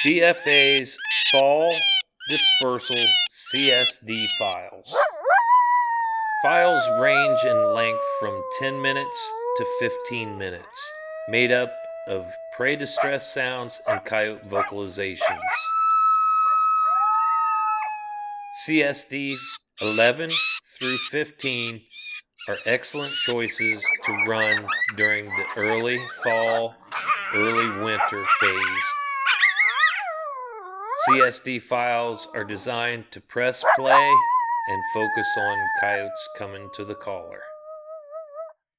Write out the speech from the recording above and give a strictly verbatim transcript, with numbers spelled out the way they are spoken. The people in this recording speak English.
C F A's Fall Dispersal C S D files. Files range in length from ten minutes to fifteen minutes, made up of prey distress sounds and coyote vocalizations. C S D eleven through fifteen are excellent choices to run during the early fall, early winter phase. C S D files are designed to press play and focus on coyotes coming to the caller.